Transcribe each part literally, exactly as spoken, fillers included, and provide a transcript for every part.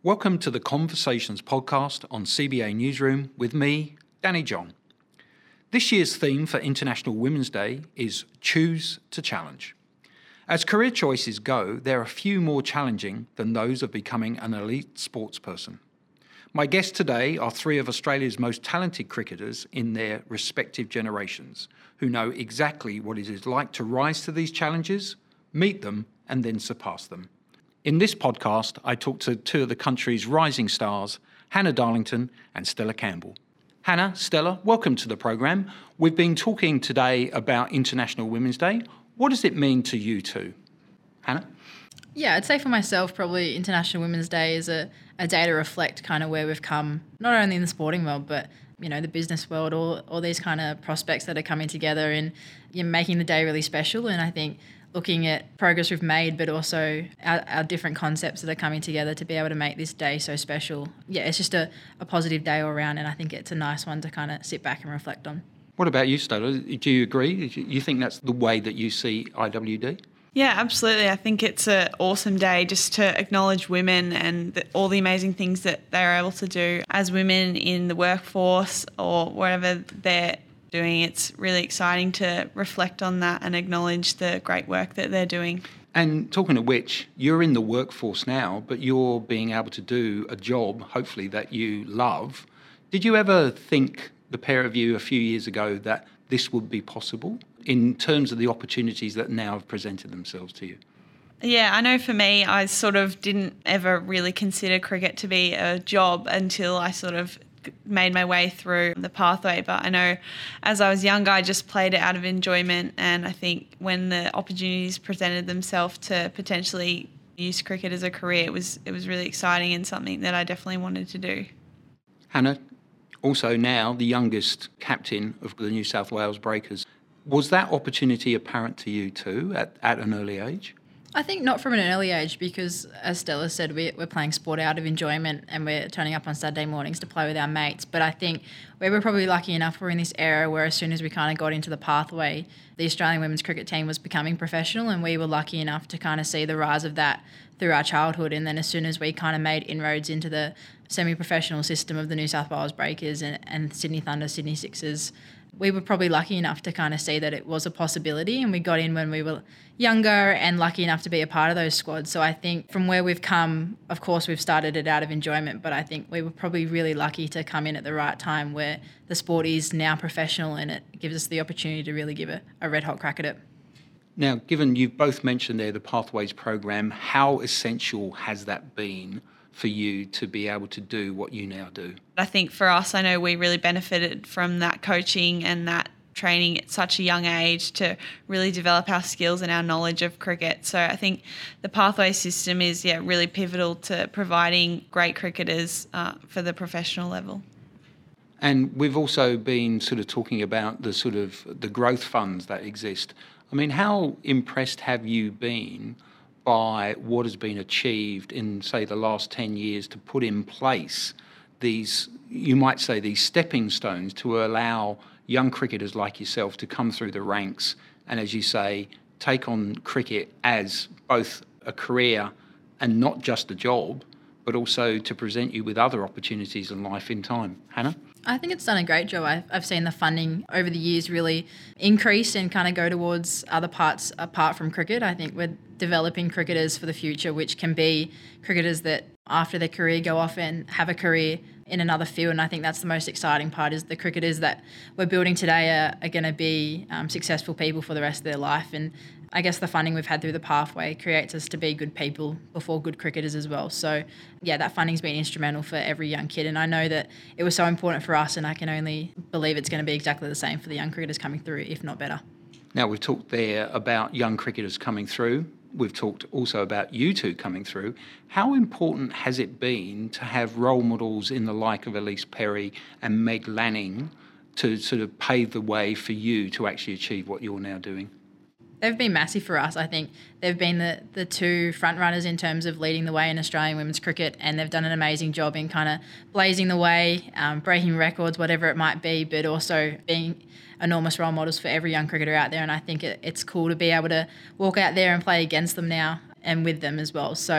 Welcome to the Conversations podcast on C B A Newsroom with me, Danny John. This year's theme for International Women's Day is Choose to Challenge. As career choices go, there are few more challenging than those of becoming an elite sportsperson. My guests today are three of Australia's most talented cricketers in their respective generations, who know exactly what it is like to rise to these challenges, meet them, and then surpass them. In this podcast, I talk to two of the country's rising stars, Hannah Darlington and Stella Campbell. Hannah, Stella, welcome to the program. We've been talking today about International Women's Day. What does it mean to you two? Hannah? Yeah, I'd say for myself, probably International Women's Day is a, a day to reflect kind of where we've come, not only in the sporting world, but, you know, the business world, all, all these kind of prospects that are coming together and you're making the day really special. And I think looking at progress we've made, but also our, our different concepts that are coming together to be able to make this day so special. Yeah, it's just a, a positive day all around, and I think it's a nice one to kind of sit back and reflect on. What about you, Stella? Do you agree? Do you think that's the way that you see I W D? Yeah, absolutely. I think it's an awesome day just to acknowledge women and the, all the amazing things that they're able to do as women in the workforce or wherever they're doing. It's really exciting to reflect on that and acknowledge the great work that they're doing. And talking of which, you're in the workforce now, but you're being able to do a job, hopefully, that you love. Did you ever think, the pair of you, a few years ago, that this would be possible in terms of the opportunities that now have presented themselves to you? Yeah, I know for me, I sort of didn't ever really consider cricket to be a job until I sort of made my way through the pathway. But I know as I was younger, I just played it out of enjoyment. And I think when the opportunities presented themselves to potentially use cricket as a career, it was it was really exciting and something that I definitely wanted to do. Hannah, also now the youngest captain of the New South Wales Breakers. Was that opportunity apparent to you too at, at an early age? I think not from an early age because, as Stella said, we, we're playing sport out of enjoyment and we're turning up on Saturday mornings to play with our mates. But I think we were probably lucky enough, we're in this era where as soon as we kind of got into the pathway, the Australian women's cricket team was becoming professional, and we were lucky enough to kind of see the rise of that through our childhood. And then as soon as we kind of made inroads into the semi-professional system of the New South Wales Breakers and, and Sydney Thunder, Sydney Sixers, we were probably lucky enough to kind of see that it was a possibility, and we got in when we were younger and lucky enough to be a part of those squads. So I think from where we've come, of course, we've started it out of enjoyment, but I think we were probably really lucky to come in at the right time where the sport is now professional and it gives us the opportunity to really give a, a red-hot crack at it. Now, given you've both mentioned there the Pathways program, how essential has that been for you to be able to do what you now do? I think for us, I know we really benefited from that coaching and that training at such a young age to really develop our skills and our knowledge of cricket. So I think the pathway system is yeah really pivotal to providing great cricketers uh, for the professional level. And we've also been sort of talking about the sort of the growth funds that exist. I mean, how impressed have you been by what has been achieved in, say, the last ten years to put in place these, you might say, these stepping stones to allow young cricketers like yourself to come through the ranks and, as you say, take on cricket as both a career and not just a job, but also to present you with other opportunities in life in time? Hannah? I think it's done a great job. I've, I've seen the funding over the years really increase and kind of go towards other parts apart from cricket. I think we're developing cricketers for the future, which can be cricketers that after their career go off and have a career in another field. And I think that's the most exciting part, is the cricketers that we're building today are, are going to be um, successful people for the rest of their life. And I guess the funding we've had through the pathway creates us to be good people before good cricketers as well. So, yeah, that funding's been instrumental for every young kid. And I know that it was so important for us, and I can only believe it's going to be exactly the same for the young cricketers coming through, if not better. Now, we've talked there about young cricketers coming through. We've talked also about you two coming through. How important has it been to have role models in the like of Ellyse Perry and Meg Lanning to sort of pave the way for you to actually achieve what you're now doing? They've been massive for us. I think they've been the, the two front runners in terms of leading the way in Australian women's cricket, and they've done an amazing job in kind of blazing the way, um, breaking records, whatever it might be, but also being enormous role models for every young cricketer out there. And I think it, it's cool to be able to walk out there and play against them now and with them as well. So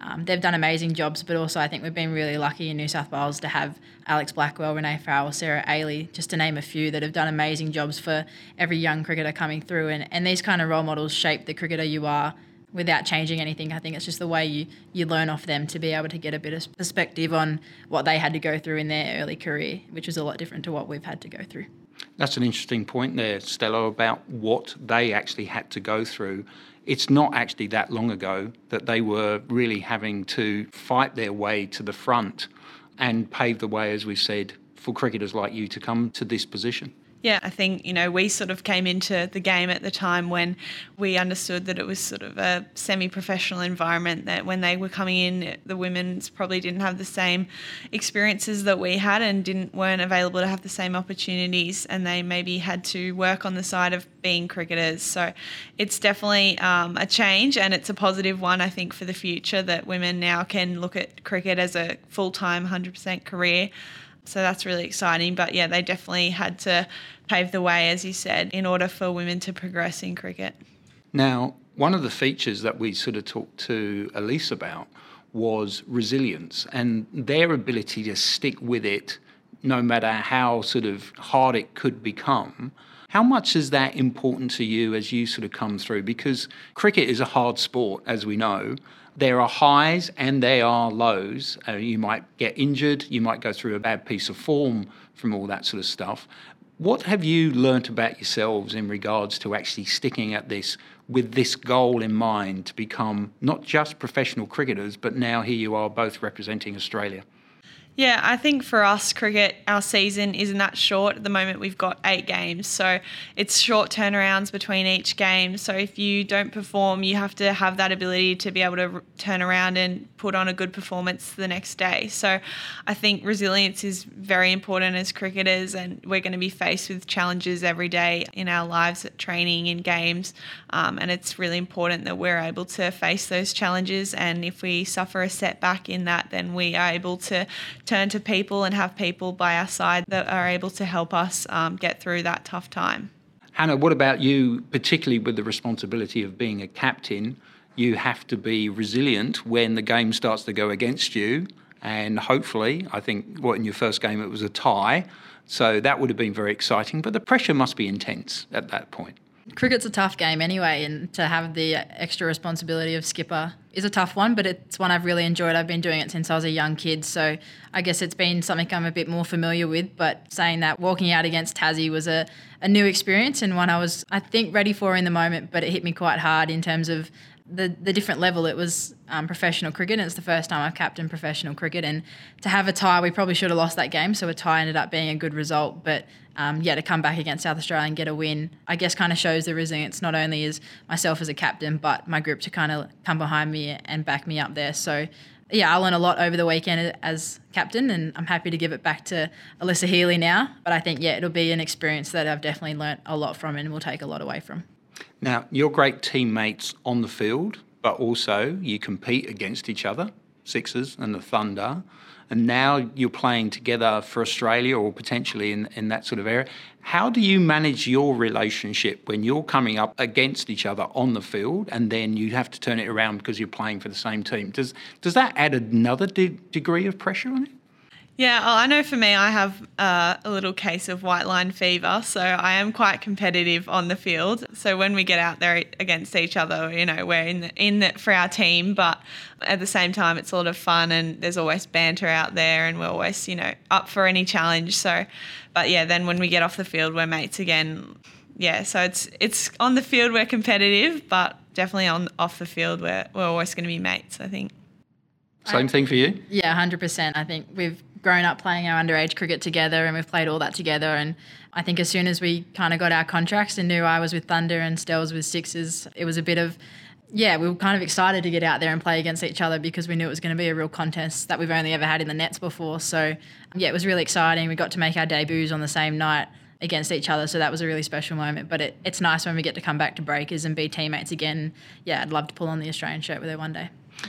Um, they've done amazing jobs, but also I think we've been really lucky in New South Wales to have Alex Blackwell, Renee Farrell, Sarah Ailey, just to name a few, that have done amazing jobs for every young cricketer coming through. And, and these kind of role models shape the cricketer you are without changing anything. I think it's just the way you, you learn off them to be able to get a bit of perspective on what they had to go through in their early career, which is a lot different to what we've had to go through. That's an interesting point there, Stella, about what they actually had to go through. It's not actually that long ago that they were really having to fight their way to the front and pave the way, as we've said, for cricketers like you to come to this position. Yeah, I think, you know, we sort of came into the game at the time when we understood that it was sort of a semi-professional environment, that when they were coming in, the women's probably didn't have the same experiences that we had and didn't weren't available to have the same opportunities, and they maybe had to work on the side of being cricketers. So it's definitely um, a change, and it's a positive one, I think, for the future, that women now can look at cricket as a full-time one hundred percent career. So that's really exciting. But yeah, they definitely had to pave the way, as you said, in order for women to progress in cricket. Now, one of the features that we sort of talked to Elise about was resilience and their ability to stick with it no matter how sort of hard it could become. How much is that important to you as you sort of come through? Because cricket is a hard sport, as we know. There are highs and there are lows. Uh, you might get injured, you might go through a bad piece of form from all that sort of stuff. What have you learnt about yourselves in regards to actually sticking at this with this goal in mind to become not just professional cricketers, but now here you are both representing Australia? Yeah, I think for us, cricket, our season isn't that short. At the moment, we've got eight games. So it's short turnarounds between each game. So if you don't perform, you have to have that ability to be able to turn around and put on a good performance the next day. So I think resilience is very important as cricketers, and we're going to be faced with challenges every day in our lives at training, in games. Um, and it's really important that we're able to face those challenges. And if we suffer a setback in that, then we are able to turn to people and have people by our side that are able to help us um, get through that tough time. Hannah, what about you, particularly with the responsibility of being a captain? You have to be resilient when the game starts to go against you, and hopefully, I think, what in your first game it was a tie, so that would have been very exciting, but the pressure must be intense at that point. Cricket's a tough game anyway, and to have the extra responsibility of skipper is a tough one, but it's one I've really enjoyed. I've been doing it since I was a young kid, so I guess it's been something I'm a bit more familiar with. But saying that, walking out against Tassie was a, a new experience, and one I was, I think, ready for in the moment, but it hit me quite hard in terms of the the different level. It was um, professional cricket, and it's the first time I've captained professional cricket, and to have a tie, we probably should have lost that game, so a tie ended up being a good result. But um, yeah, to come back against South Australia and get a win, I guess kind of shows the resilience, not only as myself as a captain, but my group to kind of come behind me and back me up there. So yeah, I learned a lot over the weekend as captain, and I'm happy to give it back to Alyssa Healy now. But I think, yeah, it'll be an experience that I've definitely learnt a lot from and will take a lot away from. Now, you're great teammates on the field, but also you compete against each other, Sixers and the Thunder, and now you're playing together for Australia or potentially in, in that sort of area. How do you manage your relationship when you're coming up against each other on the field and then you have to turn it around because you're playing for the same team? Does does that add another de- degree of pressure on it? Yeah, well, I know for me, I have uh, a little case of white line fever, so I am quite competitive on the field. So when we get out there against each other, you know, we're in the, in it for our team, but at the same time, it's a lot of fun, and there's always banter out there, and we're always, you know, up for any challenge. So, but yeah, then when we get off the field, we're mates again. Yeah, so it's it's on the field we're competitive, but definitely on off the field we're we're always going to be mates, I think. Same thing for you? Yeah, one hundred percent. I think we've grown up playing our underage cricket together, and we've played all that together. And I think as soon as we kind of got our contracts and knew I was with Thunder and Stell was with Sixers, it was a bit of, yeah, we were kind of excited to get out there and play against each other because we knew it was going to be a real contest that we've only ever had in the nets before. So, yeah, it was really exciting. We got to make our debuts on the same night against each other, so that was a really special moment. But it, it's nice when we get to come back to Breakers and be teammates again. Yeah, I'd love to pull on the Australian shirt with her one day.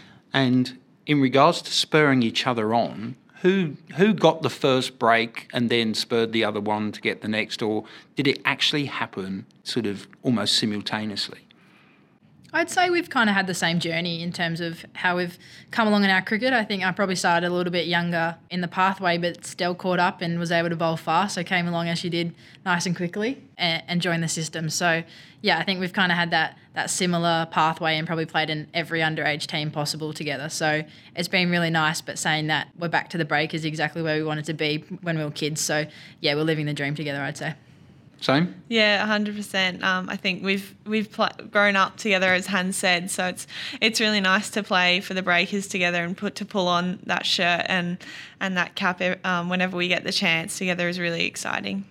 And in regards to spurring each other on, who who got the first break and then spurred the other one to get the next, or did it actually happen sort of almost simultaneously? I'd say we've kind of had the same journey in terms of how we've come along in our cricket. I think I probably started a little bit younger in the pathway, but still caught up and was able to bowl fast. So came along as she did nice and quickly and, and joined the system. So, yeah, I think we've kind of had that that similar pathway and probably played in every underage team possible together. So it's been really nice, but saying that we're back to the break is exactly where we wanted to be when we were kids. So, yeah, we're living the dream together, I'd say. Same? Yeah, one hundred percent. Um, I think we've we've pl- grown up together, as Hans said, so it's it's really nice to play for the Breakers together and put to pull on that shirt and and that cap um, whenever we get the chance together is really exciting.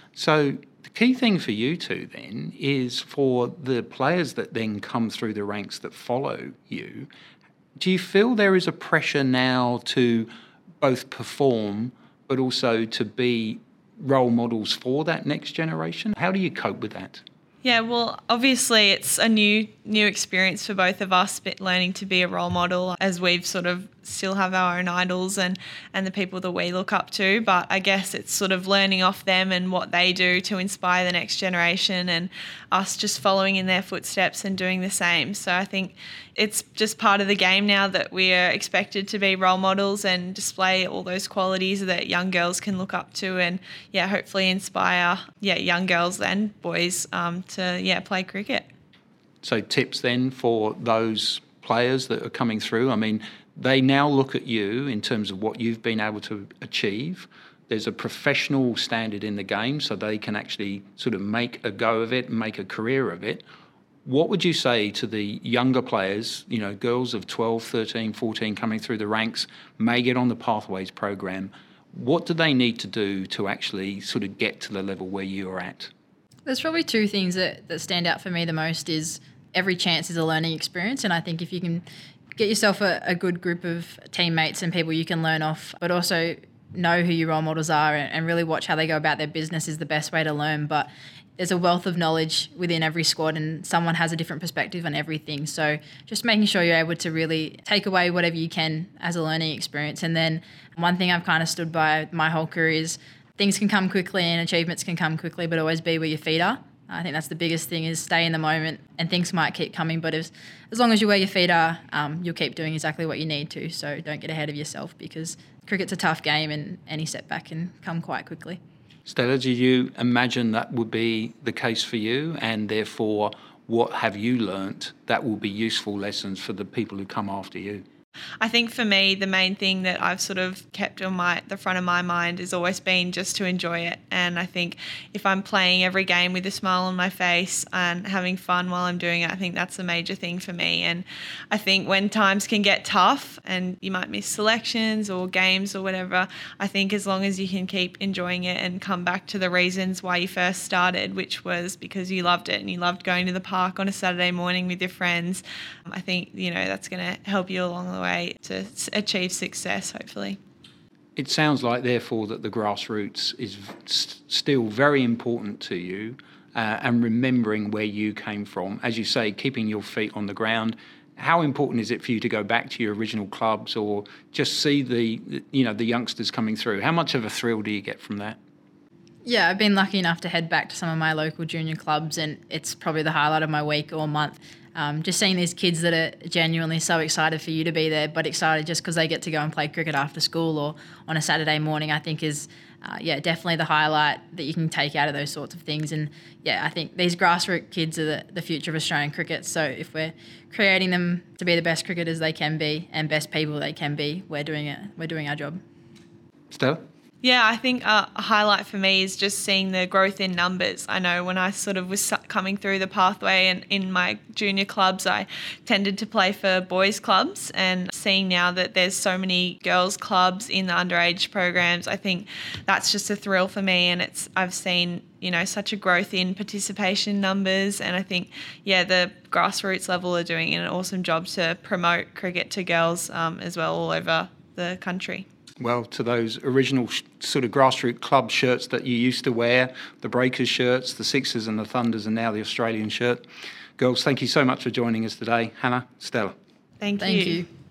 So the key thing for you two then is for the players that then come through the ranks that follow you, do you feel there is a pressure now to both perform but also to be role models for that next generation? How do you cope with that? Yeah, well, obviously it's a new new experience for both of us, but learning to be a role model as we've sort of still have our own idols and, and the people that we look up to. But I guess it's sort of learning off them and what they do to inspire the next generation and us just following in their footsteps and doing the same. So I think it's just part of the game now that we are expected to be role models and display all those qualities that young girls can look up to and, yeah, hopefully inspire, yeah, young girls and boys um, to, yeah, play cricket. So tips then for those players that are coming through. I mean, they now look at you in terms of what you've been able to achieve. There's a professional standard in the game, so they can actually sort of make a go of it and make a career of it. What would you say to the younger players, you know, girls of twelve, thirteen, fourteen coming through the ranks, may get on the Pathways program? What do they need to do to actually sort of get to the level where you're at? There's probably two things that, that stand out for me the most is every chance is a learning experience. And I think if you can get yourself a, a good group of teammates and people you can learn off, but also know who your role models are and, and really watch how they go about their business is the best way to learn. But there's a wealth of knowledge within every squad and someone has a different perspective on everything. So just making sure you're able to really take away whatever you can as a learning experience. And then one thing I've kind of stood by my whole career is things can come quickly and achievements can come quickly, but always be where your feet are. I think that's the biggest thing is stay in the moment and things might keep coming, but as, as long as you're where your feet are, um, you'll keep doing exactly what you need to. So don't get ahead of yourself because cricket's a tough game and any setback can come quite quickly. Stella, do you imagine that would be the case for you? And therefore, what have you learnt that will be useful lessons for the people who come after you? I think for me, the main thing that I've sort of kept on my the front of my mind has always been just to enjoy it. And I think if I'm playing every game with a smile on my face and having fun while I'm doing it, I think that's a major thing for me. And I think when times can get tough and you might miss selections or games or whatever, I think as long as you can keep enjoying it and come back to the reasons why you first started, which was because you loved it and you loved going to the park on a Saturday morning with your friends, I think, you know, that's going to help you along the way to achieve success, hopefully. It sounds like, therefore, that the grassroots is st- still very important to you uh, and remembering where you came from. As you say, keeping your feet on the ground. How important is it for you to go back to your original clubs or just see the, you know, the youngsters coming through? How much of a thrill do you get from that? Yeah, I've been lucky enough to head back to some of my local junior clubs and it's probably the highlight of my week or month. Um, just seeing these kids that are genuinely so excited for you to be there, but excited just because they get to go and play cricket after school or on a Saturday morning, I think is, uh, yeah, definitely the highlight that you can take out of those sorts of things. And, yeah, I think these grassroots kids are the, the future of Australian cricket. So if we're creating them to be the best cricketers they can be and best people they can be, we're doing it. We're doing our job. Stella? Yeah, I think a highlight for me is just seeing the growth in numbers. I know when I sort of was coming through the pathway and in my junior clubs, I tended to play for boys clubs, and seeing now that there's so many girls clubs in the underage programs, I think that's just a thrill for me. And it's I've seen, you know, such a growth in participation numbers, and I think, yeah, the grassroots level are doing an awesome job to promote cricket to girls um, as well all over the country. Well, to those original sh- sort of grassroots club shirts that you used to wear, the Breakers shirts, the Sixers and the Thunders, and now the Australian shirt. Girls, thank you so much for joining us today. Hannah, Stella. Thank you. Thank you.